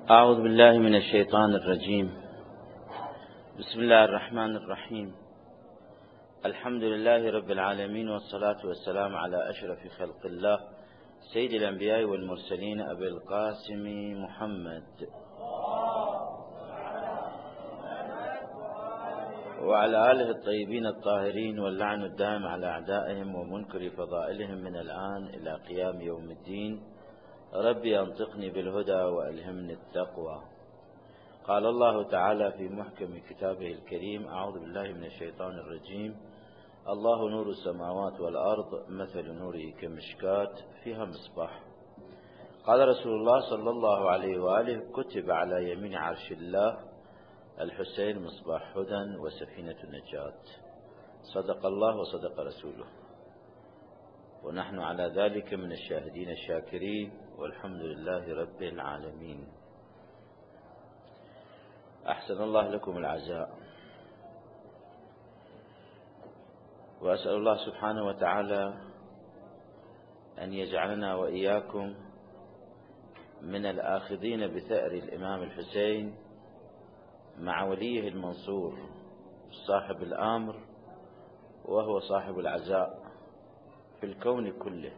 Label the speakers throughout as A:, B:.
A: أعوذ بالله من الشيطان الرجيم. بسم الله الرحمن الرحيم. الحمد لله رب العالمين، والصلاة والسلام على أشرف خلق الله سيد الأنبياء والمرسلين أبي القاسم محمد وعلى آله الطيبين الطاهرين، واللعن الدائم على أعدائهم ومنكر فضائلهم من الآن إلى قيام يوم الدين. ربي أنطقني بالهدى وألهمني التقوى. قال الله تعالى في محكم كتابه الكريم: أعوذ بالله من الشيطان الرجيم. الله نور السماوات والأرض، مثل نوره كمشكاة فيها مصباح. قال رسول الله صلى الله عليه وآله: كتب على يمين عرش الله الحسين مصباح هدى وسفينة النجاة. صدق الله وصدق رسوله، ونحن على ذلك من الشاهدين الشاكرين، والحمد لله رب العالمين. أحسن الله لكم العزاء، وأسأل الله سبحانه وتعالى أن يجعلنا وإياكم من الآخذين بثأر الإمام الحسين مع وليه المنصور صاحب الأمر، وهو صاحب العزاء في الكون كله.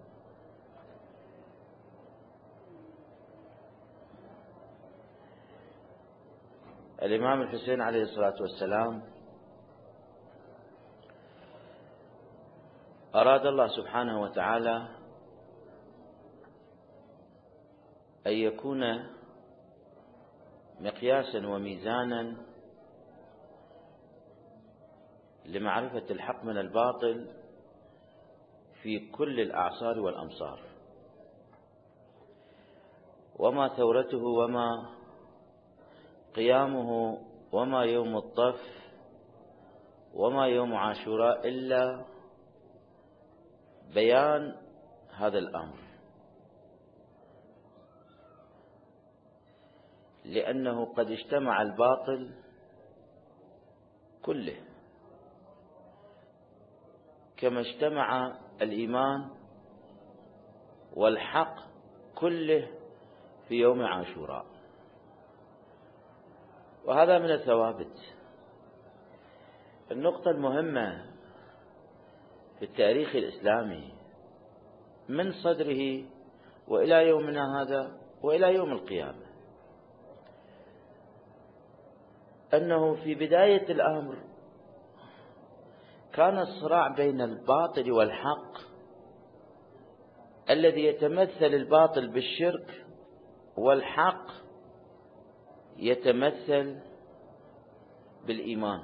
A: الإمام الحسين عليه الصلاة والسلام أراد الله سبحانه وتعالى أن يكون مقياسا وميزانا لمعرفة الحق من الباطل في كل الأعصار والأمصار، وما ثورته وما قيامه وما يوم الطف وما يوم عاشوراء إلا بيان هذا الأمر، لأنه قد اجتمع الباطل كله كما اجتمع الإيمان والحق كله في يوم عاشوراء. وهذا من الثوابت. النقطة المهمة في التاريخ الإسلامي من صدره وإلى يومنا هذا وإلى يوم القيامة، أنه في بداية الأمر كان الصراع بين الباطل والحق، الذي يتمثل الباطل بالشرك والحق يتمثل بالإيمان.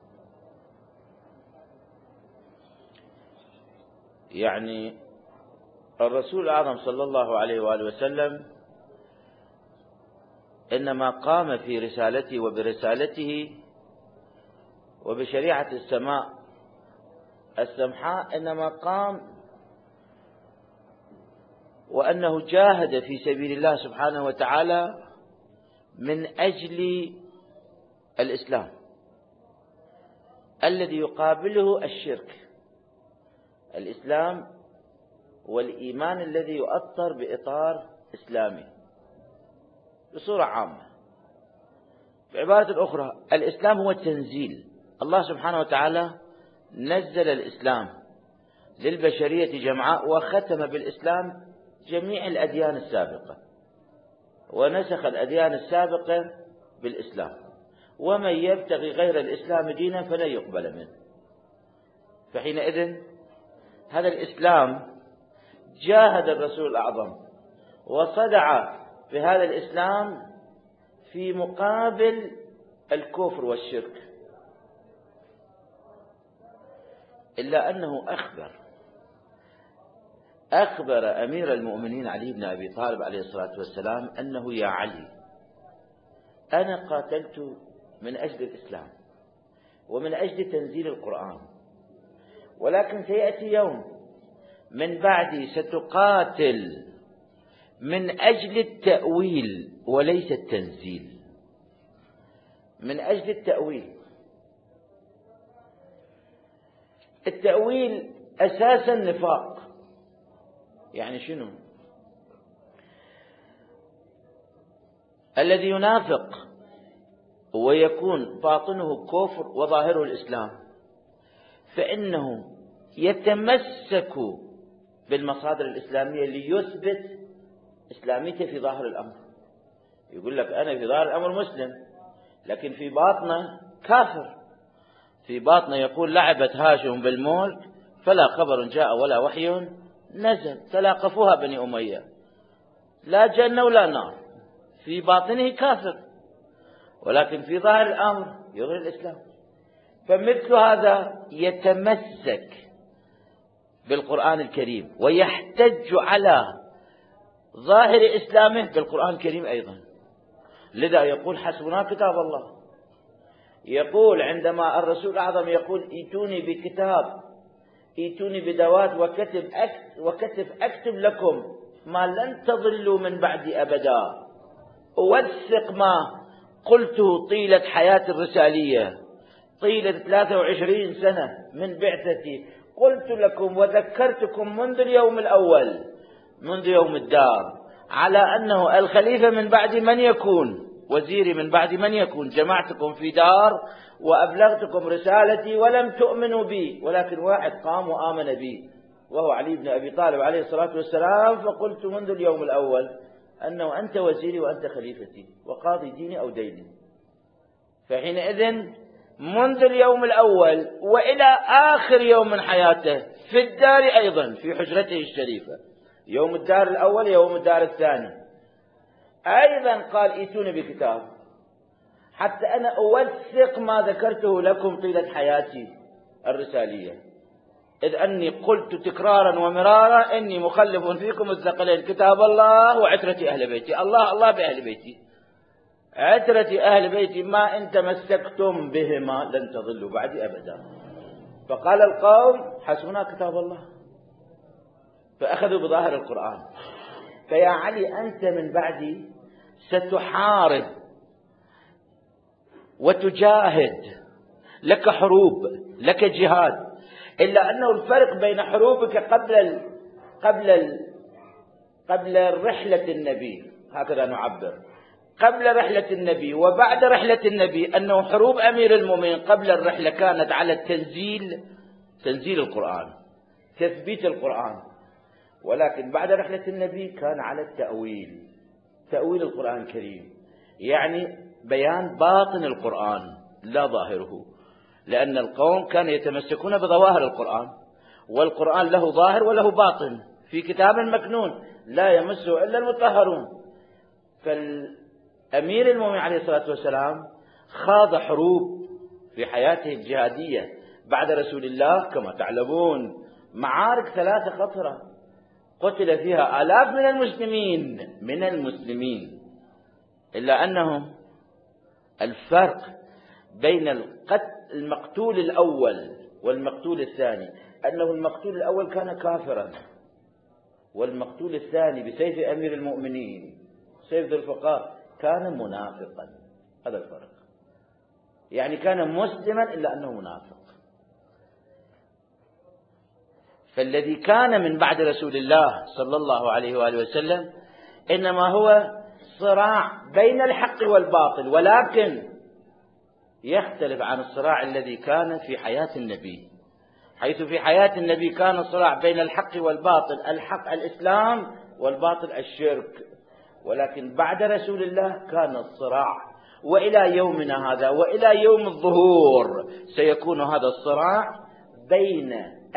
A: يعني الرسول الأعظم صلى الله عليه وآله وسلم إنما قام في رسالته وبرسالته وبشريعة السماء السمحاء، إنما قام وأنه جاهد في سبيل الله سبحانه وتعالى من أجل الإسلام الذي يقابله الشرك. الإسلام والإيمان الذي يؤطر بإطار إسلامي بصورة عامة. بعبارة أخرى، الإسلام هو التنزيل. الله سبحانه وتعالى نزل الإسلام للبشرية جمعاء، وختم بالإسلام جميع الأديان السابقة، ونسخ الأديان السابقة بالإسلام، ومن يبتغي غير الإسلام دينا فلن يقبل منه. فحينئذ هذا الإسلام جاهد الرسول الأعظم وصدع بهذا الإسلام في مقابل الكفر والشرك، إلا أنه أخبر أمير المؤمنين علي بن أبي طالب عليه الصلاة والسلام أنه: يا علي، أنا قاتلت من أجل الإسلام ومن أجل تنزيل القرآن، ولكن سيأتي يوم من بعدي ستقاتل من أجل التأويل وليس التنزيل. من أجل التأويل. التأويل أساسا نفاق. يعني شنو؟ الذي ينافق ويكون باطنه كفر وظاهره الإسلام، فإنه يتمسك بالمصادر الإسلامية ليثبت إسلاميته في ظاهر الأمر. يقول لك أنا في ظاهر الأمر مسلم، لكن في باطنه كافر. في باطنه يقول لعبت هاشم بالملك فلا خبر جاء ولا وحي نزل، تلاقفوها بني أمية، لا جنة ولا نار. في باطنه كافر، ولكن في ظاهر الأمر يظهر الإسلام. فمثل هذا يتمسك بالقرآن الكريم ويحتج على ظاهر إسلامه بالقرآن الكريم أيضا. لذا يقول حسبنا كتاب الله. يقول عندما الرسول الأعظم يقول ائتوني بكتاب، ائتوني بدوات وكتب أكتب لكم ما لن تضلوا من بعدي أبدا، أوثق ما قلته طيلة حياة الرسالية، طيلة 23 سنة من بعثتي، قلت لكم وذكرتكم منذ اليوم الأول، منذ يوم الدار، على أنه الخليفة من بعد من يكون، وزيري من بعد من يكون. جمعتكم في دار وأبلغتكم رسالتي ولم تؤمنوا بي، ولكن واحد قام وآمن بي وهو علي بن أبي طالب عليه الصلاة والسلام. فقلت منذ اليوم الأول أنه أنت وزيري وأنت خليفتي وقاضي ديني أو ديني. فحينئذ منذ اليوم الأول وإلى آخر يوم من حياته في الدار أيضا، في حجرته الشريفة، يوم الدار الأول يوم الدار الثاني، أيضا قال ائتوني بكتاب حتى أنا أوثق ما ذكرته لكم طيلة حياتي الرسالية، إذ أني قلت تكرارا ومرارا إني مخلف فيكم الثقلين كتاب الله وعترة أهل بيتي. الله الله بأهل بيتي، عترة أهل بيتي ما إن تمسكتم بهما لن تضلوا بعدي أبدا. فقال القوم حسبنا كتاب الله، فأخذوا بظاهر القرآن. فيا علي أنت من بعدي ستحارب وتجاهد، لك حروب، لك جهاد، إلا أنه الفرق بين حروبك قبل رحلة النبي، هكذا نعبر، قبل رحلة النبي وبعد رحلة النبي، أنه حروب أمير المؤمنين قبل الرحلة كانت على تنزيل القرآن، تثبيت القرآن، ولكن بعد رحلة النبي كان على تأويل القرآن الكريم، يعني بيان باطن القرآن لا ظاهره، لأن القوم كانوا يتمسكون بظواهر القرآن، والقرآن له ظاهر وله باطن في كتاب مكنون لا يمسه إلا المطهرون. فالأمير المؤمنين عليه الصلاة والسلام خاض حروب في حياته الجهادية بعد رسول الله كما تعلمون، معارك 3 خطرة قتل فيها آلاف من المسلمين، إلا أنهم الفرق بين المقتول الأول والمقتول الثاني أنه المقتول الأول كان كافرا، والمقتول الثاني بسيف أمير المؤمنين سيف ذو الفقار كان منافقا. هذا الفرق، يعني كان مسلما إلا أنه منافق. فالذي كان من بعد رسول الله صلى الله عليه وآله وسلم إنما هو صراع بين الحق والباطل، ولكن يختلف عن الصراع الذي كان في حياة النبي، حيث في حياة النبي كان الصراع بين الحق والباطل، الحق الإسلام والباطل الشرك، ولكن بعد رسول الله كان الصراع، وإلى يومنا هذا وإلى يوم الظهور سيكون هذا الصراع بين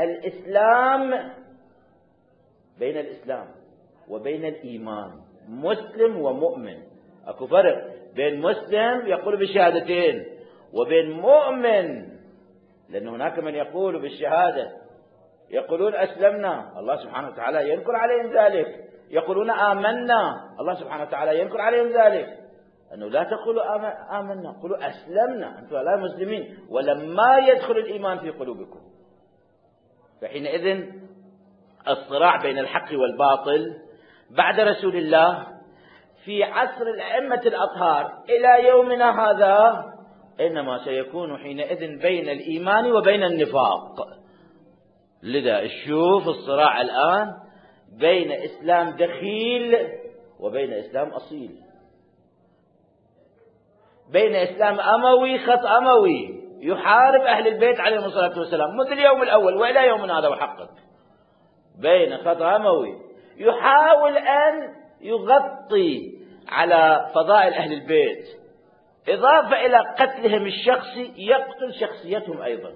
A: الإسلام وبين الإيمان، مسلم ومؤمن. أكو فرق بين مسلم يقول بالشهادتين وبين مؤمن، لأن هناك من يقول بالشهادة يقولون أسلمنا، الله سبحانه وتعالى ينكر عليهم ذلك، يقولون آمنا، الله سبحانه وتعالى ينكر عليهم ذلك، أنه لا تقولوا آمنا، قولوا أسلمنا، أنتم لا مسلمين ولما يدخل الإيمان في قلوبكم. فحينئذ الصراع بين الحق والباطل بعد رسول الله في عصر الأئمة الأطهار إلى يومنا هذا إنما سيكون حينئذ بين الإيمان وبين النفاق. لذا شوف الصراع الآن بين إسلام دخيل وبين إسلام أصيل، بين إسلام أموي خط أموي يحارب أهل البيت عليهم الصلاة والسلام منذ اليوم الأول وإلى يومنا هذا وحقق، بين خط أموي يحاول أن يغطي على فضائل أهل البيت، إضافة إلى قتلهم الشخصي يقتل شخصيتهم أيضا.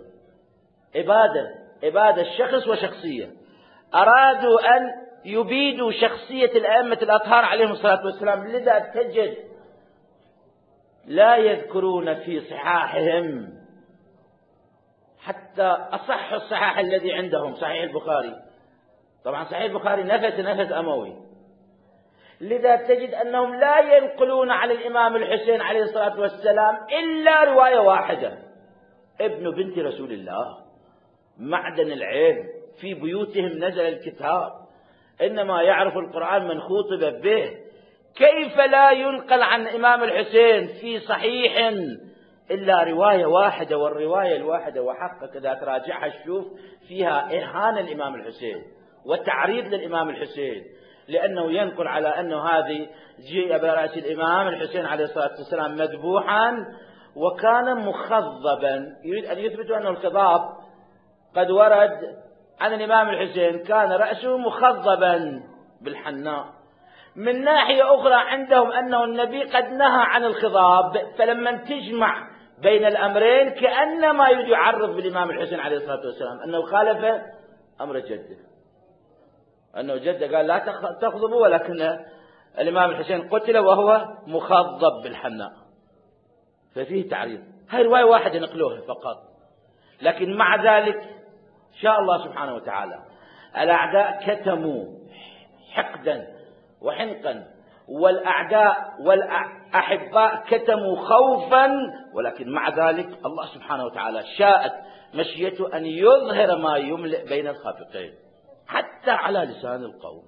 A: إبادة الشخص وشخصية. أرادوا أن يبيدوا شخصية الأئمة الأطهار عليهم الصلاة والسلام، لذا تجد لا يذكرون في صحاحهم حتى أصح الصحاح الذي عندهم صحيح البخاري. طبعا صحيح البخاري نفس أموي، لذا تجد أنهم لا ينقلون عن الإمام الحسين عليه الصلاة والسلام إلا رواية واحدة: ابن بنت رسول الله، معدن العلم، في بيوتهم نزل الكتاب، إنما يعرف القرآن من خوطب به. كيف لا ينقل عن الإمام الحسين في صحيح إلا رواية واحدة؟ والرواية الواحدة وحقك إذا تراجعها تشوف فيها إهانة الإمام الحسين وتعريض للإمام الحسين، لأنه ينقل على أنه هذه جيء برأس الإمام الحسين عليه الصلاة والسلام مذبوحا وكان مخضبا. يريد أن يثبت أنه الخضاب قد ورد عن الإمام الحسين، كان رأسه مخضبا بالحناء. من ناحية أخرى عندهم أنه النبي قد نهى عن الخضاب، فلما تجمع بين الأمرين كأنما يريد يعرض بالإمام الحسين عليه الصلاة والسلام أنه خالف أمر جده، أنه جده قال لا تخضبوا، ولكن الإمام الحسين قتل وهو مخضب بالحناء، ففيه تعريض. هاي رواية واحدة نقلوها فقط، لكن مع ذلك شاء الله سبحانه وتعالى الأعداء كتموا حقدا وحنقا، والأعداء والأحباء كتموا خوفا، ولكن مع ذلك الله سبحانه وتعالى شاءت مشيته أن يظهر ما يملئ بين الخافقين حتى على لسان القوم.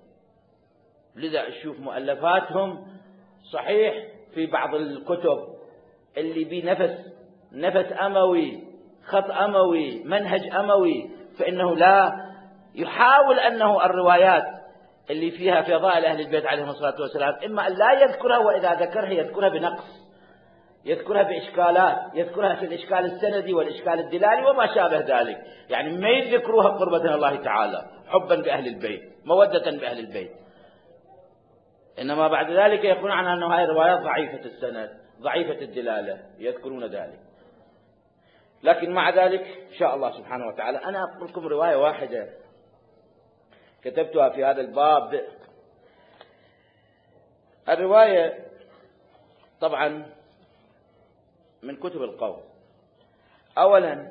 A: لذا أشوف مؤلفاتهم صحيح في بعض الكتب اللي بنفس أموي، خط أموي، منهج أموي، فإنه لا يحاول أنه الروايات اللي فيها فضائل أهل البيت عليهم الصلاة والسلام إما أن لا يذكرها، وإذا ذكرها يذكرها بنقص، يذكرها بإشكالات، يذكرها في الإشكال السندي والإشكال الدلالي وما شابه ذلك، يعني ما يذكروها قربة من الله تعالى، حبا بأهل البيت، مودة بأهل البيت، إنما بعد ذلك يقولون عنها أنه هذه الروايات ضعيفة السند، ضعيفة الدلالة، يذكرون ذلك. لكن مع ذلك إن شاء الله سبحانه وتعالى أنا أقول لكم رواية واحدة كتبتها في هذا الباب. الرواية طبعا من كتب القوم. أولا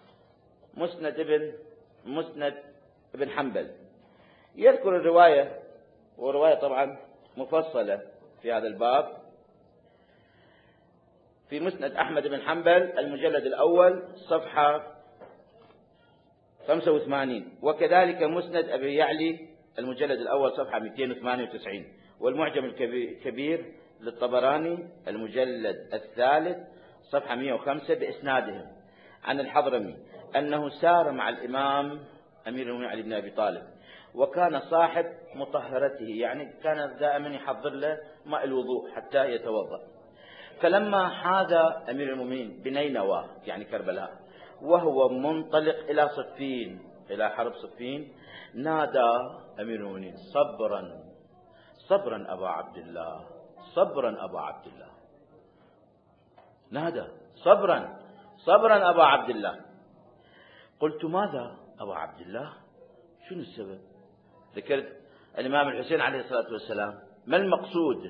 A: مسند ابن حنبل يذكر الرواية، ورواية طبعا مفصلة في هذا الباب، في مسند أحمد بن حنبل المجلد الأول صفحة 85، وكذلك مسند أبي يعلي المجلد الأول صفحة 298، والمعجم الكبير للطبراني المجلد الثالث صفحة 105 بإسنادهم عن الحضرمي أنه سار مع الإمام أمير المؤمنين علي بن أبي طالب، وكان صاحب مطهرته، يعني كان دائما يحضر له ماء الوضوء حتى يتوضأ. فلما حاذ أمير المؤمنين بنينوى يعني كربلاء وهو منطلق إلى صفين، إلى حرب صفين، نادى أمير المؤمنين: صبرا صبرا أبا عبد الله، صبرا أبا عبد الله. نادى: صبرا صبرا أبا عبد الله. قلت: ماذا أبا عبد الله؟ شنو السبب؟ ذكرت الإمام الحسين عليه الصلاة والسلام، ما المقصود؟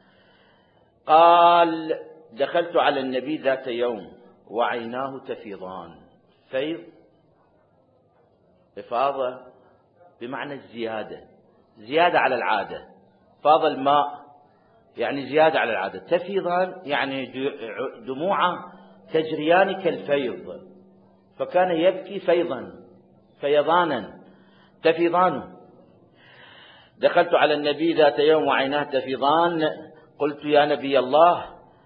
A: قال: دخلت على النبي ذات يوم وعيناه تفيضان. فيض إفاضة بمعنى الزيادة، زيادة على العادة، فاض الماء يعني زيادة على العادة، تفيضان يعني دموعه تجريان كالفيض، فكان يبكي فيضا فيضانا تفيضان. دخلت على النبي ذات يوم وعيناه تفيضان، قلت: يا نبي الله،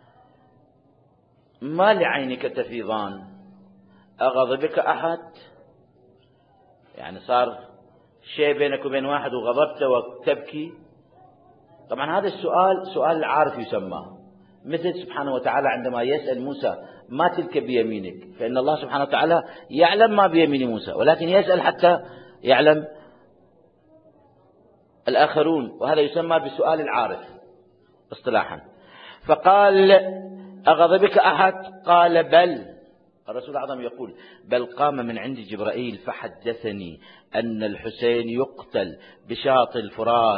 A: ما لعينك تفيضان؟ أغضبك أحد؟ يعني صار شيء بينك وبين واحد وغضبته وتبكي؟ طبعا هذا السؤال سؤال العارف يسمى، مثل سبحانه وتعالى عندما يسأل موسى ما تلك بيمينك، فإن الله سبحانه وتعالى يعلم ما بيمين موسى، ولكن يسأل حتى يعلم الآخرون، وهذا يسمى بسؤال العارف اصطلاحا. فقال أغضبك أحد؟ قال بل. الرسول الأعظم يقول بل قام من عند جبرائيل فحدثني أن الحسين يقتل بشاطئ الفرات،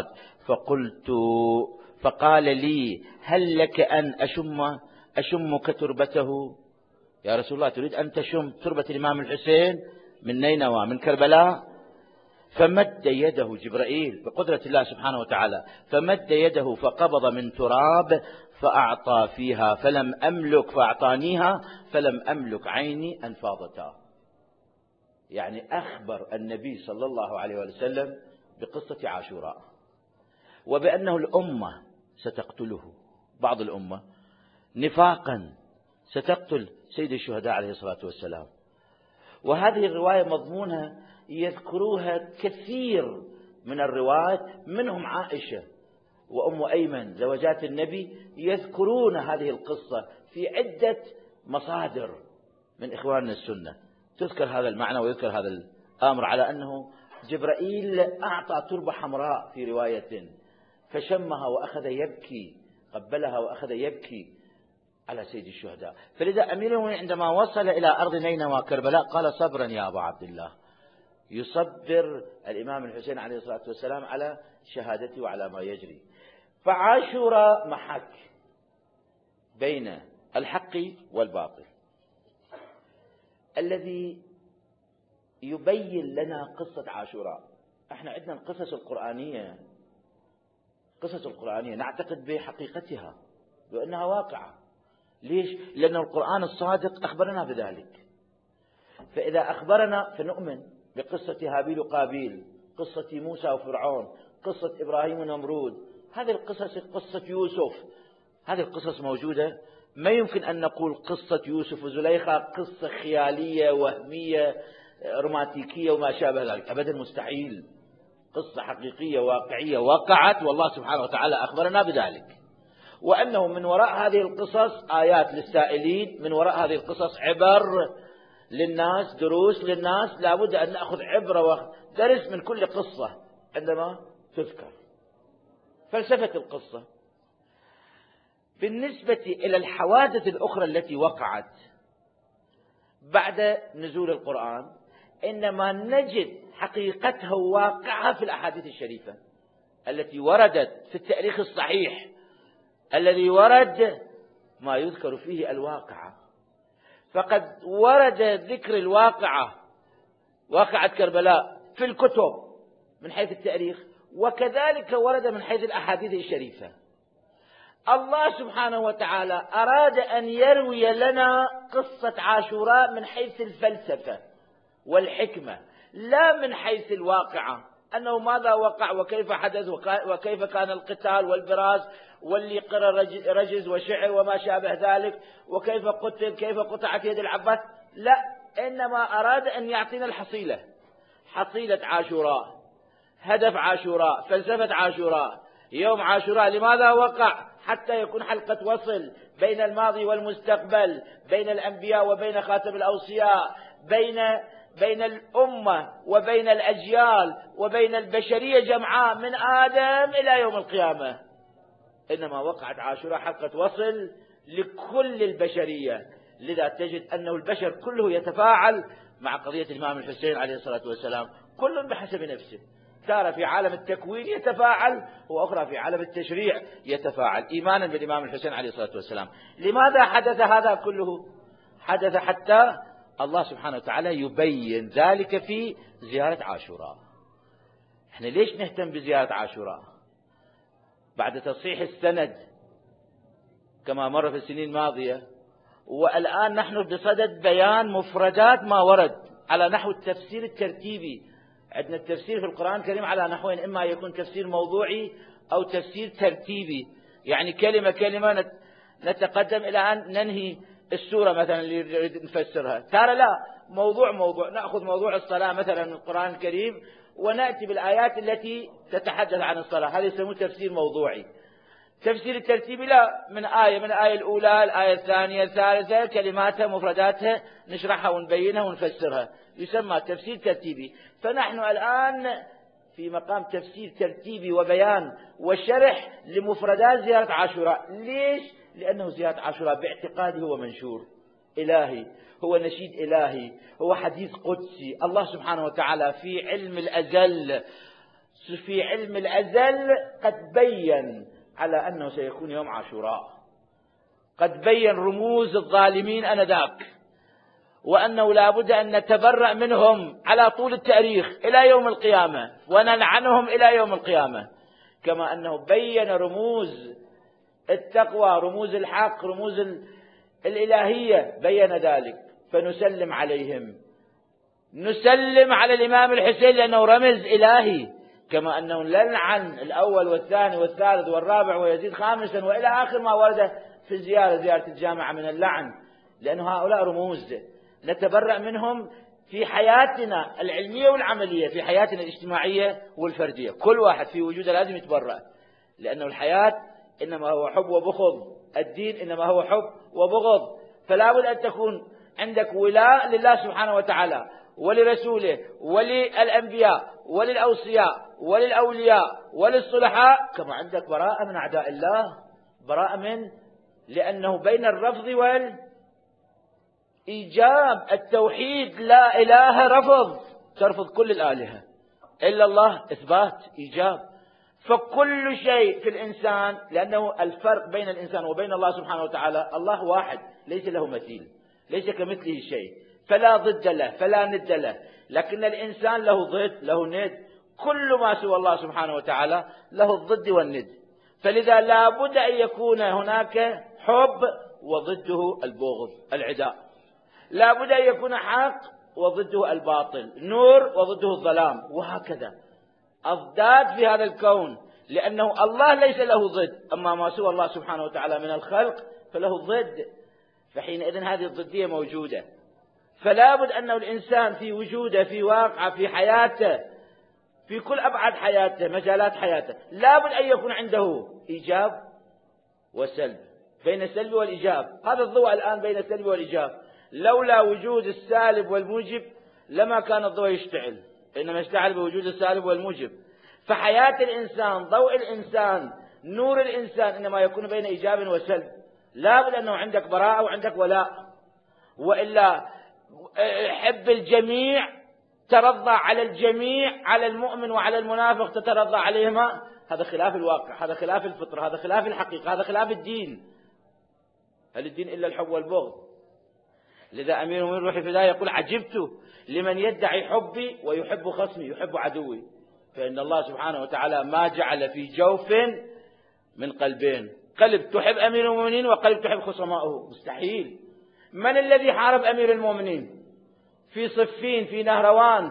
A: فقال لي هل لك أن أشمك تربته؟ يا رسول الله تريد أن تشم تربة الإمام الحسين من نينوى من كربلاء؟ فمد يده جبرائيل بقدرة الله سبحانه وتعالى، فمد يده فقبض من تراب فأعطى فيها فأعطانيها فلم أملك عيني أن فاضتا. يعني أخبر النبي صلى الله عليه وسلم بقصة عاشوراء، وبأنه الأمة ستقتله، بعض الأمة نفاقا ستقتل سيد الشهداء عليه الصلاة والسلام. وهذه الرواية مضمونها يذكروها كثير من الروايات، منهم عائشة وأم أيمن زوجات النبي يذكرون هذه القصة في عدة مصادر من إخواننا السنة، تذكر هذا المعنى ويذكر هذا الأمر على أنه جبرائيل أعطى تربة حمراء في رواية فشمها وأخذ يبكي، قبلها وأخذ يبكي على سيد الشهداء. فلذا أمير المؤمنين عندما وصل إلى أرض نينوى وكربلاء قال صبرا يا أبا عبد الله، يصبر الإمام الحسين عليه الصلاة والسلام على شهادته وعلى ما يجري. فعاشوراء محك بين الحق والباطل الذي يبين لنا قصة عاشوراء. احنا عندنا القصص القرآنية نعتقد بحقيقتها وأنها واقعة. ليش؟ لأن القرآن الصادق أخبرنا بذلك. فإذا أخبرنا فنؤمن بقصة هابيل وقابيل، قصة موسى وفرعون، قصة إبراهيم ونمرود، هذه القصص، قصة يوسف، هذه القصص موجودة. ما يمكن أن نقول قصة يوسف وزليخة قصة خيالية وهمية رومانتيكية وما شابه ذلك، أبدا مستحيل. قصة حقيقية واقعية وقعت، والله سبحانه وتعالى أخبرنا بذلك، وأنه من وراء هذه القصص آيات للسائلين، من وراء هذه القصص عبر للناس، دروس للناس. لابد أن نأخذ عبرة ودرس من كل قصة عندما تذكر. فلسفة القصة بالنسبة إلى الحوادث الأخرى التي وقعت بعد نزول القرآن إنما نجد حقيقتها وواقعها في الأحاديث الشريفة التي وردت في التاريخ الصحيح الذي ورد ما يذكر فيه الواقعة. فقد ورد ذكر الواقعة، واقعة كربلاء، في الكتب من حيث التاريخ، وكذلك ورد من حيث الأحاديث الشريفة. الله سبحانه وتعالى أراد أن يروي لنا قصة عاشوراء من حيث الفلسفة والحكمة، لا من حيث الواقعة، أنه ماذا وقع وكيف حدث وكيف كان القتال والبراز واللي قرأ رجز وشعر وما شابه ذلك، وكيف قتل، كيف قطعت يد العباس. لا، إنما أراد أن يعطينا الحصيلة، حصيلة عاشوراء، هدف عاشوراء، فلسفة عاشوراء، يوم عاشوراء لماذا وقع، حتى يكون حلقة وصل بين الماضي والمستقبل، بين الأنبياء وبين خاتم الأوصياء، بين الأمة وبين الأجيال وبين البشرية جمعاء من آدم إلى يوم القيامة. إنما وقعت عاشوراء حلقة وصل لكل البشرية. لذا تجد أنه البشر كله يتفاعل مع قضية الإمام الحسين عليه الصلاة والسلام، كل بحسب نفسه. تارة في عالم التكوين يتفاعل، وأخرى في عالم التشريع يتفاعل إيمانا بالإمام الحسين عليه الصلاة والسلام. لماذا حدث هذا كله؟ حدث حتى الله سبحانه وتعالى يبين ذلك في زيارة عاشوراء. احنا ليش نهتم بزيارة عاشوراء؟ بعد تصحيح السند كما مر في السنين الماضية، والآن نحن بصدد بيان مفردات ما ورد على نحو التفسير الترتيبي. عندنا التفسير في القرآن الكريم على نحوين، إما يكون تفسير موضوعي أو تفسير ترتيبي، يعني كلمة كلمة نتقدم إلى أن ننهي السورة مثلا اللي نريد نفسرها. ترى لا، موضوع نأخذ موضوع الصلاة مثلا من القرآن الكريم ونأتي بالآيات التي تتحدث عن الصلاة، هذا يسموه تفسير موضوعي. تفسير الترتيبي لا، من الآية الأولى الآية الثانية الثالثة كلماتها مفرداتها نشرحها ونبينها ونفسرها، يسمى تفسير ترتيبي. فنحن الآن في مقام تفسير ترتيبي وبيان وشرح لمفردات زيارة عاشوراء. ليش؟ لأنه زيارة عاشوراء باعتقادي هو منشور إلهي، هو نشيد إلهي، هو حديث قدسي. الله سبحانه وتعالى في علم الأزل قد بين على أنه سيكون يوم عاشوراء، قد بين رموز الظالمين آنذاك، وأنه لا بد أن نتبرأ منهم على طول التاريخ إلى يوم القيامة ونلعنهم إلى يوم القيامة، كما أنه بين رموز التقوى، رموز الحق، رموز الإلهية، بين ذلك. فنسلم عليهم، نسلم على الإمام الحسين لأنه رمز إلهي، كما أنه نلعن الأول والثاني والثالث والرابع ويزيد خامسا وإلى آخر ما ورد في زيارة الجامعة من اللعن، لأن هؤلاء رموز نتبرأ منهم في حياتنا العلمية والعملية، في حياتنا الاجتماعية والفردية. كل واحد في وجوده لازم يتبرأ، لأنه الحياة إنما هو حب وبغض، الدين إنما هو حب وبغض. فلا بد أن تكون عندك ولاء لله سبحانه وتعالى ولرسوله وللأنبياء وللأوصياء وللأولياء وللصلحاء، كما عندك براءة من أعداء الله، براءة لأنه بين الرفض والإيجاب. التوحيد لا إله رفض، ترفض كل الآلهة إلا الله إثبات إيجاب. فكل شيء في الإنسان، لأنه الفرق بين الإنسان وبين الله سبحانه وتعالى، الله واحد ليس له مثيل، ليس كمثله شيء، فلا ضد له فلا ند له. لكن الإنسان له ضد له ند، كل ما سوى الله سبحانه وتعالى له الضد والند. فلذا لا بد أن يكون هناك حب وضده البغض العداء، لا بد أن يكون حق وضده الباطل، نور وضده الظلام، وهكذا أضداد في هذا الكون، لأنه الله ليس له ضد، أما ما سوى الله سبحانه وتعالى من الخلق فله ضد. فحينئذ هذه الضدية موجودة. فلا بد أنه الإنسان في وجوده، في واقعه، في حياته، في كل أبعاد حياته، مجالات حياته، لا بد أن يكون عنده إيجاب وسلب، بين السلب والإيجاب. هذا الضوء الآن بين السلب والإيجاب، لولا وجود السالب والموجب لما كان الضوء يشتعل، إنما يشتعل بوجود السالب والموجب. فحياة الإنسان، ضوء الإنسان، نور الإنسان إنما يكون بين إيجاب وسلب. لا بد أنه عندك براءة وعندك ولاء، وإلا حب الجميع، ترضى على الجميع، على المؤمن وعلى المنافق تترضى عليهما، هذا خلاف الواقع، هذا خلاف الفطرة، هذا خلاف الحقيقة، هذا خلاف الدين. هل الدين إلا الحب والبغض؟ لذا أمير المؤمنين روحي في ذلك يقول: عجبت لمن يدعي حبي ويحب خصمي، يحب عدوي. فإن الله سبحانه وتعالى ما جعل في جوف من قلبين، قلب تحب أمير المؤمنين وقلب تحب خصمائه، مستحيل. من الذي حارب أمير المؤمنين في صفين، في نهروان،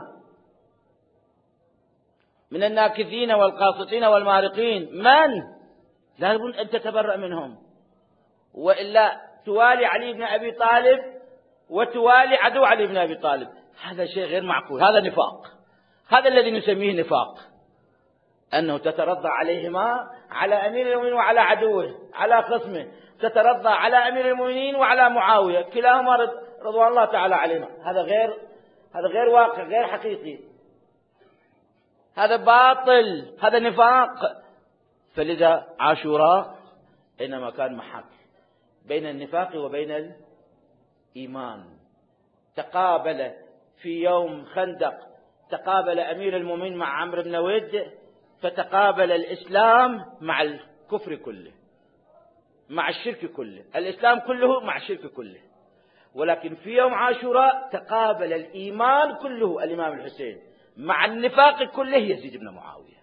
A: من الناكثين والقاسطين والمارقين؟ من؟ لا بد أن تتبرأ منهم، وإلا توالي علي بن أبي طالب وتوالي عدو علي بن أبي طالب. هذا شيء غير معقول، هذا نفاق، هذا الذي نسميه نفاق، أنه تترضى عليهما، على أمير المؤمنين وعلى عدوه، على خصمه، تترضى على أمير المؤمنين وعلى معاوية، كلاهما رضوان الله تعالى علينا. هذا غير واقع، غير حقيقي، هذا باطل، هذا نفاق. فلذا عاشوراء إنما كان محك بين النفاق وبين الإيمان. تقابل في يوم خندق، تقابل أمير المؤمنين مع عمرو بن ود، فتقابل الإسلام مع الكفر كله، مع الشرك كله، الإسلام كله مع الشرك كله. ولكن في يوم عاشوراء تقابل الإيمان كله الإمام الحسين مع النفاق كله يزيد بن معاوية.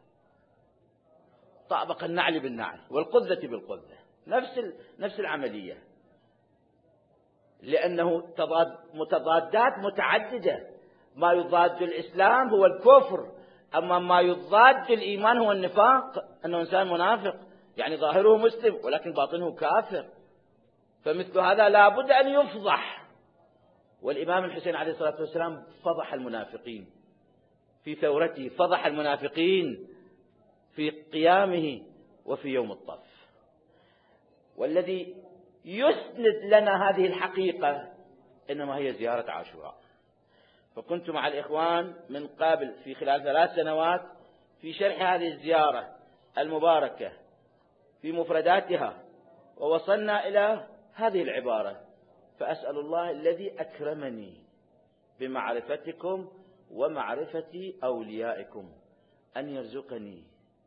A: طابق النعل بالنعل والقذة بالقذة، نفس العملية، لأنه متضادات متعددة. ما يضاد الإسلام هو الكفر، أما ما يضاد الإيمان هو النفاق، أنه إنسان منافق، يعني ظاهره مسلم ولكن باطنه كافر. فمثل هذا لا بد أن يفضح. والإمام الحسين عليه الصلاة والسلام فضح المنافقين في ثورته، فضح المنافقين في قيامه وفي يوم الطف. والذي يسند لنا هذه الحقيقة إنما هي زيارة عاشوراء. فكنت مع الإخوان من قبل في خلال 3 سنوات في شرح هذه الزيارة المباركة في مفرداتها، ووصلنا إلى هذه العبارة: فأسأل الله الذي أكرمني بمعرفتكم ومعرفة أوليائكم أن يرزقني.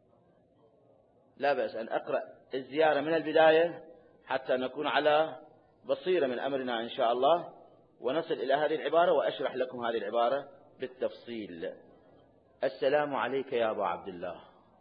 A: لا بأس أن أقرأ الزيارة من البداية حتى نكون على بصيرة من أمرنا إن شاء الله، ونصل إلى هذه العبارة وأشرح لكم هذه العبارة بالتفصيل. السلام عليك يا أبا عبد الله.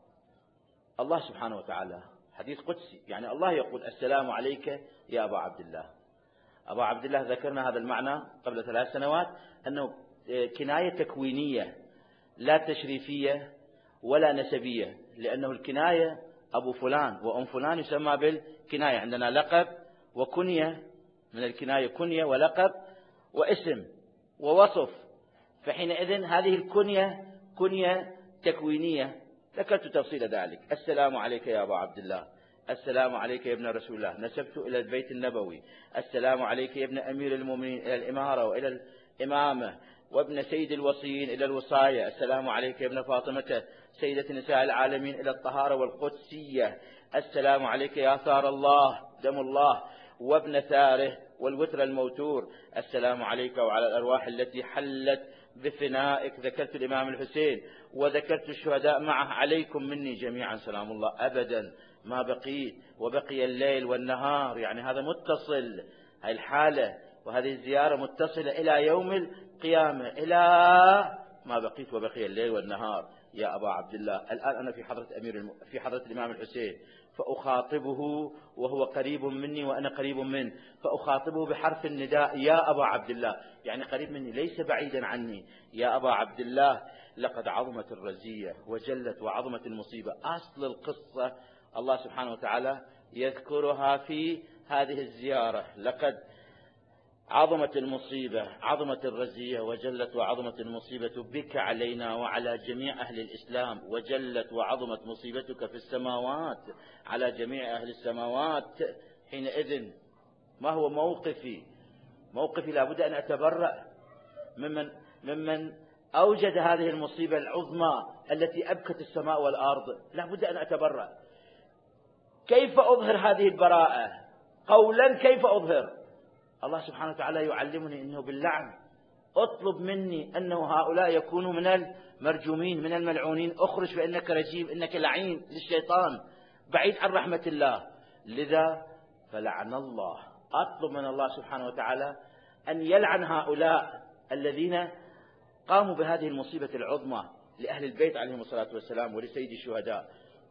A: الله سبحانه وتعالى حديث قدسي، يعني الله يقول السلام عليك يا أبا عبد الله. أبا عبد الله ذكرنا هذا المعنى قبل 3 سنوات أنه كناية تكوينية لا تشريفية ولا نسبية، لأنه الكناية أبو فلان وأم فلان يسمى بالكناية. عندنا لقب وكنية، من الكناية كنية ولقب واسم ووصف، فحينئذ هذه الكنية كنية تكوينية. ذكرت تفصيل ذلك. السلام عليك يا أبا عبد الله، السلام عليك يا ابن رسول الله، نسبت إلى البيت النبوي. السلام عليك يا ابن أمير المؤمنين إلى الإمارة وإلى الإمامة، وابن سيد الوصيين إلى الوصاية. السلام عليك يا ابن فاطمة سيدة نساء العالمين إلى الطهارة والقدسية. السلام عليك يا ثار الله دم الله وابن ثاره والوتر الموتور. السلام عليك وعلى الأرواح التي حلت بفنائك. ذكرت الإمام الحسين وذكرت الشهداء معه. عليكم مني جميعا سلام الله أبدا ما بقيت، وبقي الليل والنهار. يعني هذا متصل، هذه الحالة وهذه الزيارة متصلة إلى يوم القيامة، إلى ما بقيت وبقي الليل والنهار يا أبا عبد الله. الآن أنا في حضرة الإمام الحسين، فأخاطبه وهو قريب مني وأنا قريب منه، فأخاطبه بحرف النداء يا أبا عبد الله، يعني قريب مني ليس بعيدا عني. يا أبا عبد الله لقد عظمت الرزية وجلت وعظمت المصيبة. أصل القصة الله سبحانه وتعالى يذكرها في هذه الزيارة. لقد عظمت المصيبة، عظمت الرزية وجلت وعظمت المصيبة بك علينا وعلى جميع أهل الإسلام، وجلت وعظمت مصيبتك في السماوات على جميع أهل السماوات. حينئذ ما هو موقفي؟ موقفي لابد أن أتبرأ ممن أوجد هذه المصيبة العظمى التي أبكت السماء والأرض. لابد أن أتبرأ. كيف أظهر هذه البراءة؟ قولا كيف أظهر؟ الله سبحانه وتعالى يعلمني أنه باللعن أطلب مني أنه هؤلاء يكونوا من المرجومين من الملعونين. أخرج فإنك رجيم، إنك لعين للشيطان بعيد عن رحمة الله. لذا فلعن الله. أطلب من الله سبحانه وتعالى أن يلعن هؤلاء الذين قاموا بهذه المصيبة العظمى لأهل البيت عليهم الصلاة والسلام ولسيد الشهداء.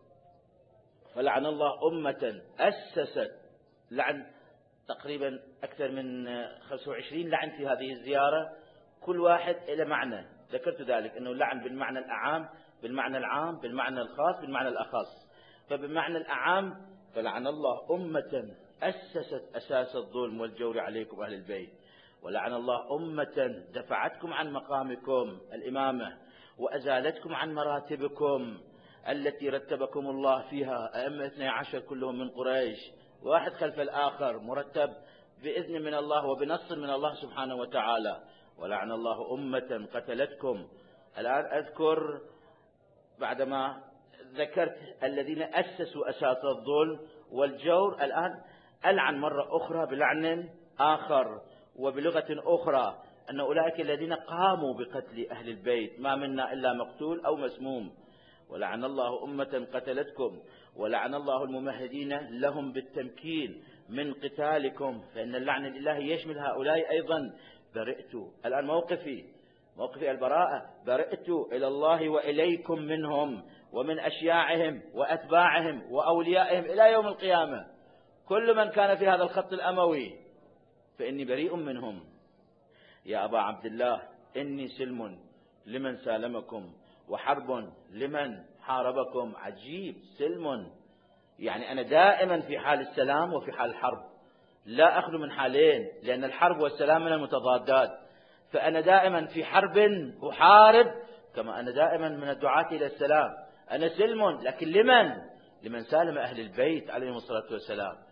A: فلعن الله أمة أسست، لعن تقريبا أكثر من 25 لعن في هذه الزيارة، كل واحد إلى معنى. ذكرت ذلك أنه لعن بالمعنى الأعام، بالمعنى العام، بالمعنى الخاص، بالمعنى الأخص. فبمعنى الأعام فلعن الله أمة أسست أساس الظلم والجور عليكم أهل البيت، ولعن الله أمة دفعتكم عن مقامكم الإمامة وأزالتكم عن مراتبكم التي رتبكم الله فيها. أئمة 12 كلهم من قريش، واحد خلف الآخر، مرتب بإذن من الله وبنص من الله سبحانه وتعالى. ولعن الله أمة قتلتكم. الآن أذكر بعدما ذكرت الذين أسسوا أساس الظلم والجور، الآن ألعن مرة أخرى بلعن آخر وبلغة أخرى أن أولئك الذين قاموا بقتل أهل البيت ما منا إلا مقتول أو مسموم. ولعن الله أمة قتلتكم، ولعن الله الممهدين لهم بالتمكين من قتالكم، فإن اللعن الإلهي يشمل هؤلاء أيضا. برئت، الآن موقفي البراءة، برئت إلى الله وإليكم منهم ومن أشياعهم وأتباعهم وأوليائهم إلى يوم القيامة. كل من كان في هذا الخط الأموي فإني بريء منهم. يا أبا عبد الله إني سلم لمن سالمكم وحرب لمن حاربكم. عجيب، سلم يعني أنا دائما في حال السلام وفي حال الحرب، لا أخلو من حالين، لأن الحرب والسلام من المتضادات. فأنا دائما في حرب أحارب، كما أنا دائما من الدعاة إلى السلام. أنا سلم، لكن لمن سالم أهل البيت عليهم الصلاة والسلام.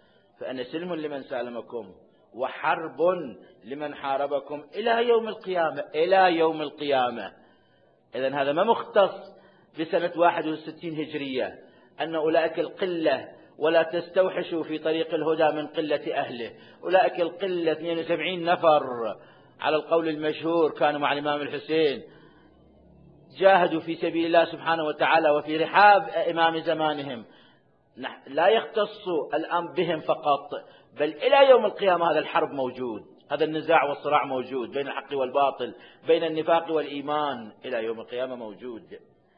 A: فأنا سلم لمن سالمكم وحرب لمن حاربكم إلى يوم القيامة. إلى يوم القيامة. إذن هذا ما مختص بسنة 61 هجرية أن أولئك القلة، ولا تستوحشوا في طريق الهدى من قلة أهله. أولئك القلة 72 نفر على القول المشهور كانوا مع الإمام الحسين، جاهدوا في سبيل الله سبحانه وتعالى وفي رحاب إمام زمانهم. لا يختص الآن بهم فقط، بل إلى يوم القيامة هذا الحرب موجود، هذا النزاع والصراع موجود بين الحق والباطل، بين النفاق والإيمان، إلى يوم القيامة موجود.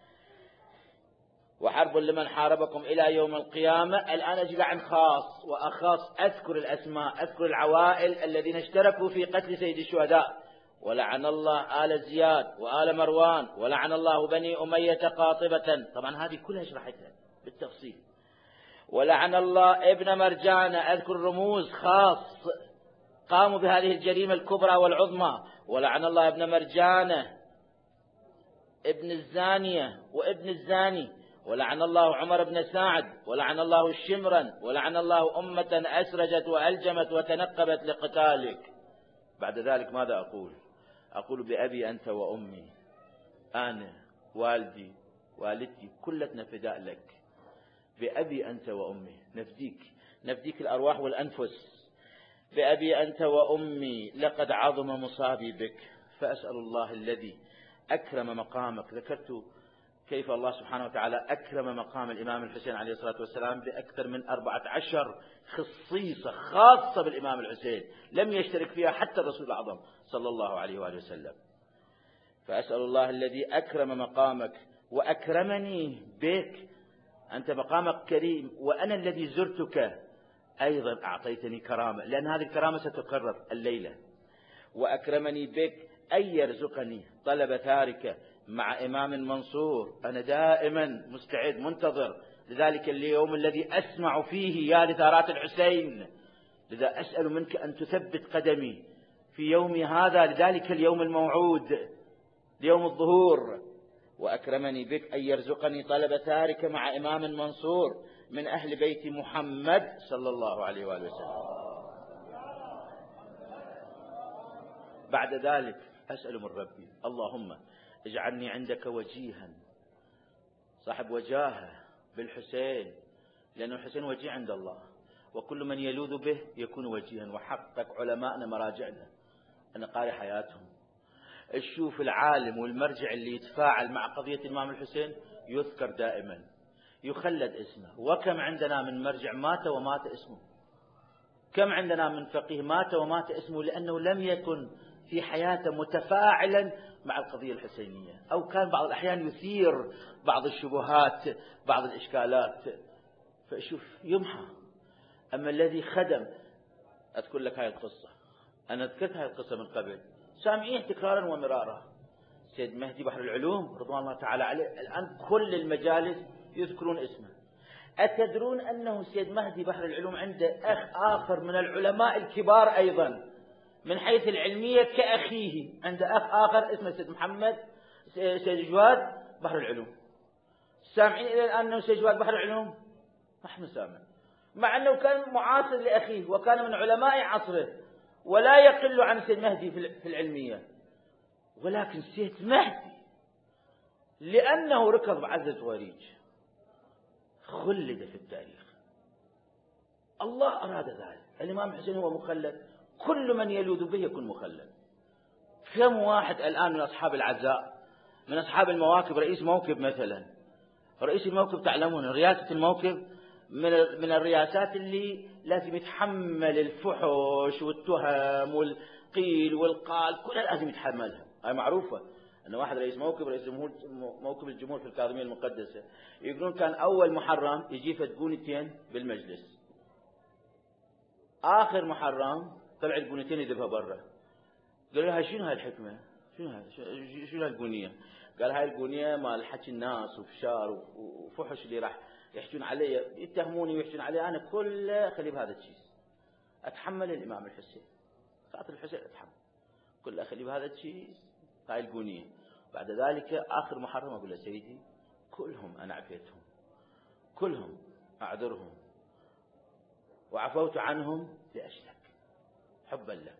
A: وحرب لمن حاربكم إلى يوم القيامة. الآن أجي عن خاص وأخاص، أذكر الأسماء، أذكر العوائل الذين اشتركوا في قتل سيد الشهداء. ولعن الله آل زياد وآل مروان، ولعن الله بني أمية قاطبة. طبعا هذه كلها شرحتها بالتفصيل. ولعن الله ابن مرجان، أذكر رموز خاص قاموا بهذه الجريمة الكبرى والعظمى. ولعن الله ابن مرجان ابن الزانية وابن الزاني. ولعن الله عمر بن سعد. ولعن الله الشمرا. ولعن الله أمة أسرجت وألجمت وتنقبت لقتالك. بعد ذلك ماذا أقول؟ أقول بأبي أنت وأمي، أنا والدي والدتي كلتنا فداء لك. بأبي أنت وأمي نفديك الأرواح والأنفس. بأبي أنت وأمي لقد عظم مصابي بك، فأسأل الله الذي أكرم مقامك. ذكرت كيف الله سبحانه وتعالى أكرم مقام الإمام الحسين عليه الصلاة والسلام بأكثر من 14 خصيصة خاصة بالإمام الحسين لم يشترك فيها حتى الرسول الأعظم صلى الله عليه وآله وسلم. فأسأل الله الذي أكرم مقامك وأكرمني بك، أنت مقامك كريم، وأنا الذي زرتك أيضا أعطيتني كرامة، لأن هذه الكرامة ستكرر الليلة. وأكرمني بك أن يرزقني طلب ثارك مع إمام منصور. أنا دائما مستعد منتظر لذلك اليوم الذي أسمع فيه يا لثارات الحسين. لذا أسأل منك أن تثبت قدمي في يومي هذا، لذلك اليوم الموعود ليوم الظهور. وأكرمني بك أن يرزقني طلب ثارك مع إمام منصور من أهل بيت محمد صلى الله عليه وآله وسلم. بعد ذلك أسأل من ربي اللهم اجعلني عندك وجيها، صاحب وجاهة بالحسين، لأن الحسين وجيه عند الله، وكل من يلوذ به يكون وجيها. وحقق علماءنا مراجعنا أنا قارئ حياتهم، الشوف العالم والمرجع اللي يتفاعل مع قضية الإمام الحسين يذكر دائما، يخلد اسمه. وكم عندنا من مرجع مات ومات اسمه، كم عندنا من فقيه مات ومات اسمه لأنه لم يكن في حياته متفاعلا مع القضية الحسينية، أو كان بعض الأحيان يثير بعض الشبهات بعض الإشكالات فشوف يمحى. أما الذي خدم، أذكر لك هاي القصة، أنا ذكرت هاي القصة من قبل، سامعين تكرارا ومرارا. سيد مهدي بحر العلوم رضوان الله تعالى عليه، الآن كل المجالس يذكرون اسمه. أتدرون أنه سيد مهدي بحر العلوم عنده أخ آخر من العلماء الكبار أيضا من حيث العلمية كأخيه، عنده أخ آخر اسمه سيد محمد سيد جواد بحر العلوم. سامعين إلى الآن أنه سيد جواد بحر العلوم؟ نحن سامع، مع أنه كان معاصر لأخيه وكان من علماء عصره ولا يقل عن سيد مهدي في العلمية. ولكن سيد مهدي لأنه ركض بعزة وريج خلد في التاريخ. الله أراد ذلك. الإمام حسين هو مخلد، كل من يلوذ به يكون مخلد. كم واحد الآن من أصحاب العزاء، من أصحاب المواكب، رئيس موكب مثلا، رئيس الموكب تعلمون رئاسة الموكب من الرئاسات اللي لازم يتحمل الفحش والتهم والقيل والقال، كلها لازم يتحملها. هاي معروفة أن واحد رئيس موكب، رئيس موكب الجمهور في الكاظمية المقدسة، يقولون كان أول محرم يجي فدقونتين بالمجلس، آخر محرم طلع البونتين يذبها برا. قالوا لها شنو هاي الحكمة؟ شنو هاي البونية؟ قال هاي البونية مال حكي الناس وفشار وفحش اللي راح يحجون علي، يتهموني ويحجون علي، أنا كله خلي بهذا الشيء، أتحمل الإمام الحسين، خاطر الحسين أتحمل كله خلي بهذا الشيء، هاي البونية. بعد ذلك آخر محرم أقول له سيدي كلهم أنا عفيتهم، كلهم أعذرهم، وعفوت عنهم لأجلك حبا لك.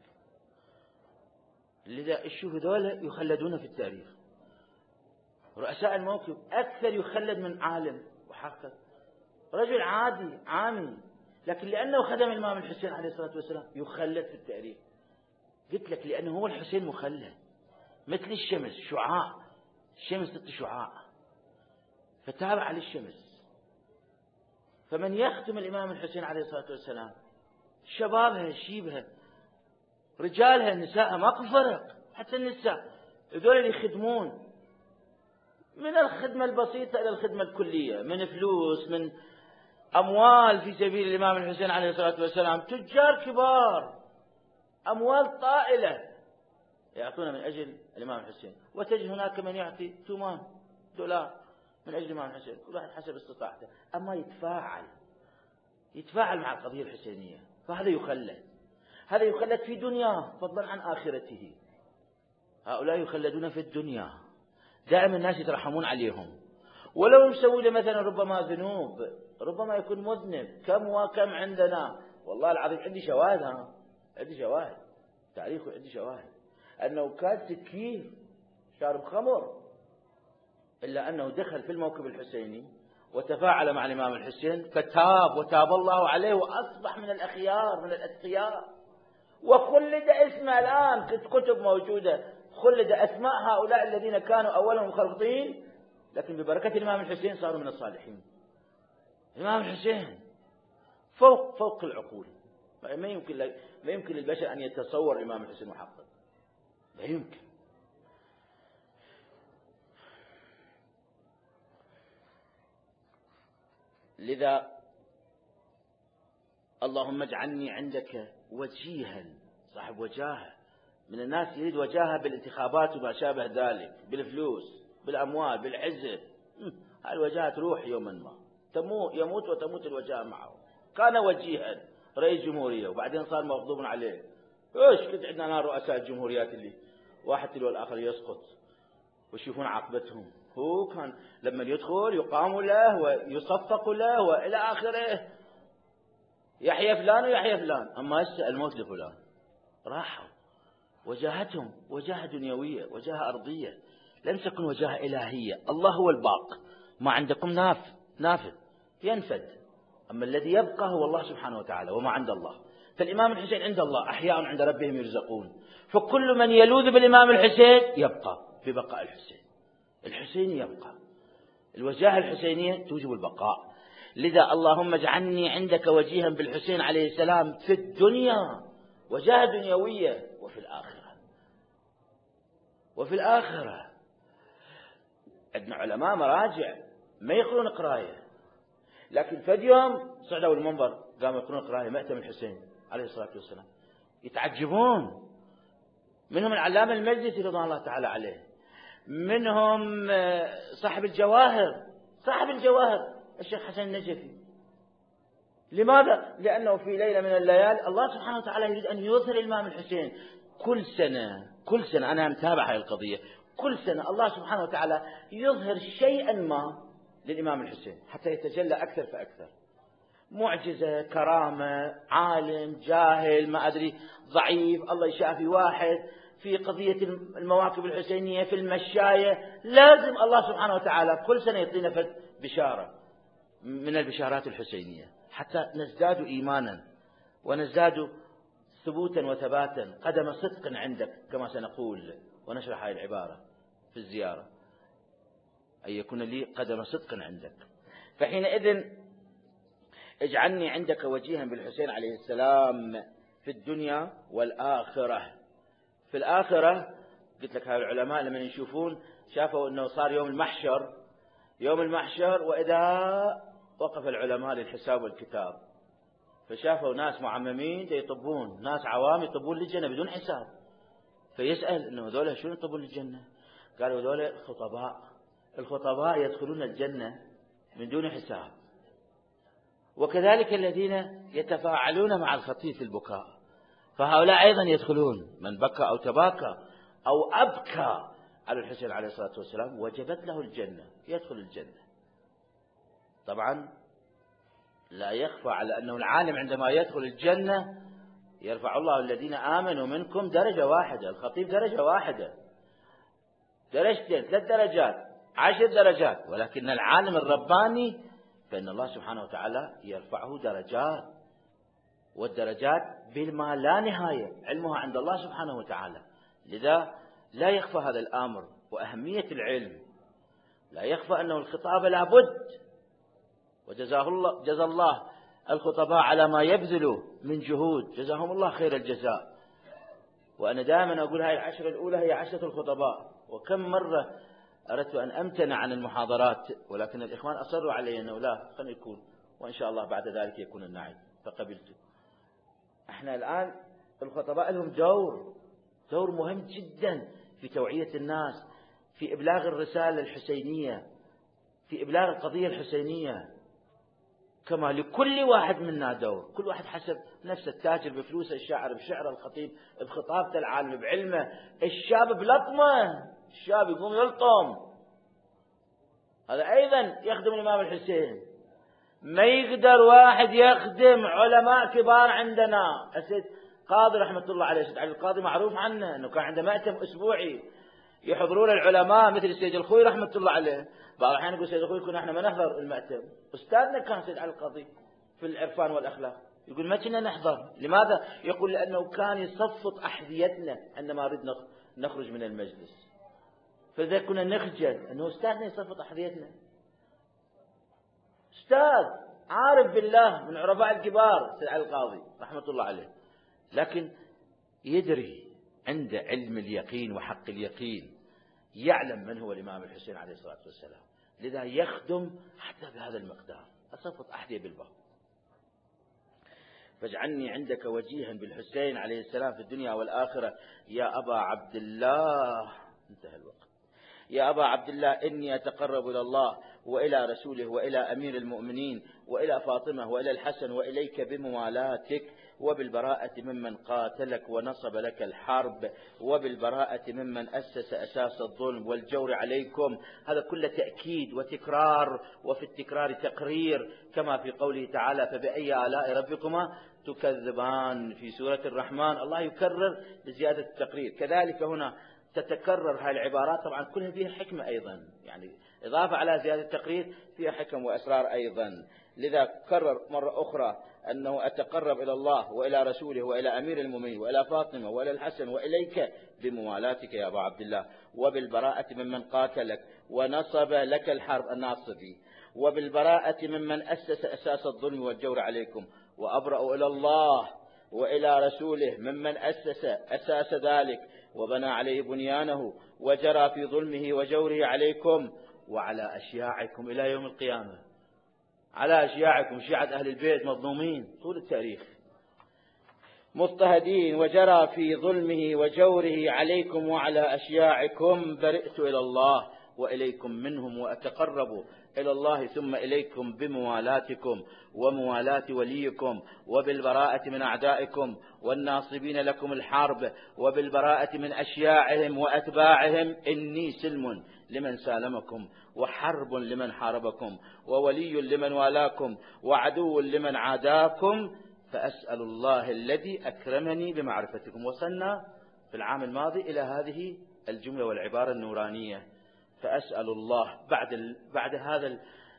A: لذا شوف ذولا يخلدون في التاريخ. رؤساء الموكب أكثر يخلد من عالم وحقق، رجل عادي عامي، لكن لأنه خدم الإمام الحسين عليه الصلاة والسلام يخلد في التاريخ. قلت لك لأنه هو الحسين مخلد مثل الشمس، شعاع الشمس 6 شعاع، فتابع للشمس. فمن يختم الإمام الحسين عليه الصلاة والسلام شبابها شيبها رجالها نسائها ماكو فرق. حتى النساء هذول اللي يخدمون من الخدمة البسيطة إلى الخدمة الكلية، من فلوس من أموال في سبيل الإمام الحسين عليه الصلاة والسلام، تجار كبار أموال طائلة يعطون من أجل الإمام الحسين. وتجد هناك من يعطي $2 من أجل الإمام الحسين، كل واحد حسب استطاعته، أما يتفاعل مع القضية الحسينية. فهذا يخلد في دنياه فضلا عن آخرته. هؤلاء يخلدون في الدنيا، دائما الناس يترحمون عليهم، ولو يسوي له مثلا ربما ذنوب، ربما يكون مذنب، كم وكم عندنا والله العظيم عندي شواهد، عندي شواهد تاريخ وعندي شواهد أنه كان سكين شارب خمر، إلا أنه دخل في الموكب الحسيني وتفاعل مع الإمام الحسين فتاب وتاب الله عليه وأصبح من الأخيار من الأتقياء. وخلد اسمه الآن كتب موجودة، خلد أسماء هؤلاء الذين كانوا أولهم مخلطين، لكن ببركة الإمام الحسين صاروا من الصالحين. الإمام الحسين فوق العقول. ما يمكن للبشر أن يتصور الإمام الحسين محقق، لا يمكن. لذا اللهم اجعلني عندك وجيها، صاحب وجاهة. من الناس يريد وجاهة بالانتخابات وما شابه ذلك، بالفلوس بالأموال بالعزة. الوجاهة تروح يوما ما، يموت وتموت الوجاهة معه. كان وجيها رئيس جمهورية وبعدين صار مغضوب عليه. كنت عندنا رؤساء الجمهوريات اللي واحد تلو الآخر يسقط ويشوفون عاقبتهم. هو كان لما يدخل يقام له ويصفق له وإلى آخره، يحيى فلان ويحيى فلان. أما هسه الموت لفلان، راحوا. وجاهتهم وجاهة دنيوية، وجاهة أرضية، لن تكن وجاهة إلهية. الله هو الباق، ما عندكم نافذ ينفد، أما الذي يبقى هو الله سبحانه وتعالى وما عند الله. فالإمام الحسين عند الله، أحياء عند ربهم يرزقون. فكل من يلوذ بالإمام الحسين يبقى ببقاء الحسين يبقى. الوجاهة الحسينية توجب البقاء. لذا اللهم اجعلني عندك وجيها بالحسين عليه السلام في الدنيا، وجاهة دنيوية، وفي الآخرة. عندنا علماء مراجع ما يقرون قراية، لكن فد يوم صعدوا المنبر قاموا يقرون قراية مأتم الحسين عليه الصلاة والسلام، يتعجبون. منهم العلامة المجلسي رضوان الله تعالى عليه، منهم صاحب الجواهر الشيخ حسن النجفي. لماذا؟ لأنه في ليلة من الليالي الله سبحانه وتعالى يريد أن يظهر الإمام الحسين. كل سنة أنا متابع هذه القضية، كل سنة الله سبحانه وتعالى يظهر شيئا ما للإمام الحسين حتى يتجلى أكثر فأكثر. معجزة، كرامة، عالم، جاهل، ما أدري، ضعيف، الله يشافي واحد. في قضية المواكب الحسينية في المشاية لازم الله سبحانه وتعالى كل سنة يعطينا بشارة من البشارات الحسينية حتى نزداد إيمانا ونزداد ثبوتا وثباتا، قدم صدق عندك كما سنقول ونشرح هذه العبارة في الزيارة، أن يكون لي قدم صدق عندك. فحينئذ اجعلني عندك وجيها بالحسين عليه السلام في الدنيا والآخرة. في الآخرة قلت لك هؤلاء العلماء لما يشوفون شافوا أنه صار يوم المحشر وإذا وقف العلماء للحساب والكتاب، فشافوا ناس معممين يطبون، ناس عوام يطبون للجنة بدون حساب. فيسأل أنه ذولا شو يطبون للجنة؟ قالوا ذولا الخطباء يدخلون الجنة من دون حساب، وكذلك الذين يتفاعلون مع الخطيب في البكاء، فهؤلاء أيضا يدخلون. من بكى أو تباكى أو أبكى على الحسين عليه الصلاة والسلام وجبت له الجنة، يدخل الجنة. طبعا لا يخفى على أنه العالم عندما يدخل الجنة يرفع الله الذين آمنوا منكم درجة واحدة، الخطيب درجة واحدة، درجتين 3 درجات 10 درجات، ولكن العالم الرباني فإن الله سبحانه وتعالى يرفعه درجات، والدرجات بالما لا نهاية، علمها عند الله سبحانه وتعالى. لذا لا يخفى هذا الأمر وأهمية العلم، لا يخفى أنه الخطاب لابد، جزا الله الخطباء على ما يبذلوا من جهود، جزاهم الله خير الجزاء. وأنا دائما أقول هاي العشرة الأولى هي عشرة الخطباء، وكم مرة أردت أن أمتنع عن المحاضرات، ولكن الإخوان أصروا علي أنه لا، خلنا يكون، وإن شاء الله بعد ذلك يكون النعيم، فقبلت. احنا الآن الخطباء لهم دور مهم جدا في توعية الناس، في إبلاغ الرسالة الحسينية، في إبلاغ القضية الحسينية، كما لكل واحد منا دور، كل واحد حسب نفسه، التاجر بفلوسه، الشاعر بشعره، الخطيب بخطابته، العالم بعلمه، الشاب بلطمه، الشاب يقوم يلطم، هذا أيضا يخدم الإمام الحسين. ما يقدر واحد يخدم علماء كبار عندنا، السيد قاضي رحمة الله عليه، السيد علي القاضي معروف عنه أنه كان عنده مأتم أسبوعي يحضرون العلماء مثل السيد الخوي رحمة الله عليه. بعض الأحيان يقول السيد الخوي كنا احنا ما نحضر المأتم، أستاذنا كان السيد علي القاضي في العرفان والأخلاق، يقول ما كنا نحضر. لماذا؟ يقول لأنه كان يصفط أحذيتنا عندما أريد نخرج من المجلس، فإذا كنا نخجل أنه أستاذنا يصفط أحذيتنا، أستاذ عارف بالله من عرفاء الكبار السيد علي القاضي رحمة الله عليه، لكن يدري عنده علم اليقين وحق اليقين، يعلم من هو الإمام الحسين عليه الصلاة والسلام، لذا يخدم حتى بهذا المقدار، أصفط أحذية بالباب. فاجعلني عندك وجيها بالحسين عليه السلام في الدنيا والآخرة يا أبا عبد الله. انتهى الوقت. يا أبا عبد الله إني أتقرب إلى الله وإلى رسوله وإلى أمير المؤمنين وإلى فاطمة وإلى الحسن وإليك بموالاتك وبالبراءة ممن قاتلك ونصب لك الحرب وبالبراءة ممن أسس أساس الظلم والجور عليكم. هذا كله تأكيد وتكرار، وفي التكرار تقرير، كما في قوله تعالى فبأي آلاء ربكما تكذبان في سورة الرحمن، الله يكرر بزيادة التقرير. كذلك هنا تتكرر هذه العبارات، طبعا كلها فيها حكمة أيضا، يعني إضافة على زيادة التقرير فيها حكم وأسرار أيضا. لذا كرر مرة أخرى أنه أتقرب إلى الله وإلى رسوله وإلى أمير المؤمنين وإلى فاطمة وإلى الحسن وإليك بموالاتك يا أبا عبد الله وبالبراءة ممن قاتلك ونصب لك الحرب الناصبي وبالبراءة ممن أسس أساس الظلم والجور عليكم وأبرأ إلى الله وإلى رسوله ممن أسس أساس ذلك وبنى عليه بنيانه وجرى في ظلمه وجوره عليكم وعلى أشياعكم إلى يوم القيامة. على أشياعكم، شيعة أهل البيت مظلومين طول التاريخ مضطهدين، وجرى في ظلمه وجوره عليكم وعلى أشياعكم. برئت إلى الله وإليكم منهم وأتقرب إلى الله ثم إليكم بموالاتكم وموالاة وليكم وبالبراءة من أعدائكم والناصبين لكم الحرب وبالبراءة من أشياعهم وأتباعهم. إني سلم لمن سالمكم وحرب لمن حاربكم وولي لمن والاكم وعدو لمن عاداكم. فأسأل الله الذي أكرمني بمعرفتكم. وصلنا في العام الماضي إلى هذه الجملة والعبارة النورانية، فأسأل الله بعد هذا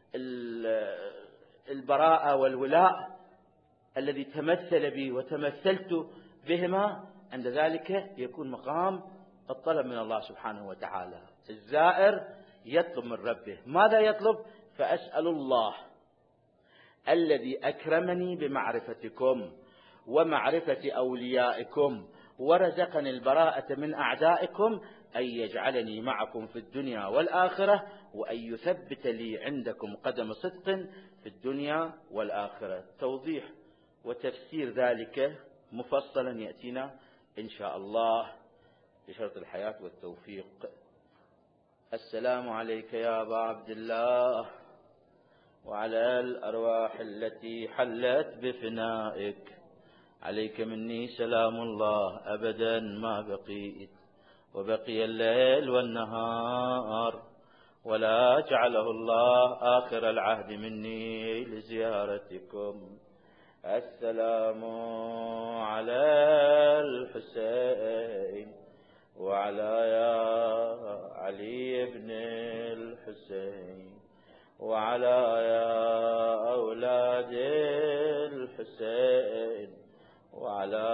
A: البراءة والولاء الذي تمثل بي وتمثلت بهما، عند ذلك يكون مقام الطلب من الله سبحانه وتعالى. الزائر يطلب من ربه، ماذا يطلب؟ فأسأل الله الذي أكرمني بمعرفتكم ومعرفة أوليائكم ورزقني البراءة من أعدائكم أن يجعلني معكم في الدنيا والآخرة وأن يثبت لي عندكم قدم صدق في الدنيا والآخرة. توضيح وتفسير ذلك مفصلا يأتينا إن شاء الله بشرط الحياة والتوفيق. السلام عليك يا أبا عبد الله وعلى الأرواح التي حلت بفنائك، عليك مني سلام الله أبدا ما بقيت وبقي الليل والنهار، ولا جعله الله آخر العهد مني لزيارتكم. السلام على الحسين وعلى يا علي بن الحسين وعلى يا أولاد الحسين وعلى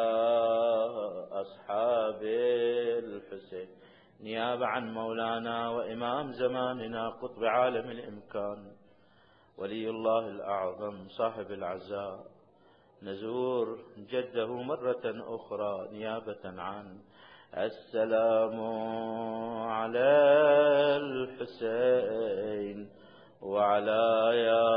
A: أصحاب الحسين، نيابة عن مولانا وإمام زماننا قطب عالم الإمكان ولي الله الأعظم صاحب العزاء، نزور جده مرة أخرى نيابة عن السلام على الحسين وعلى يا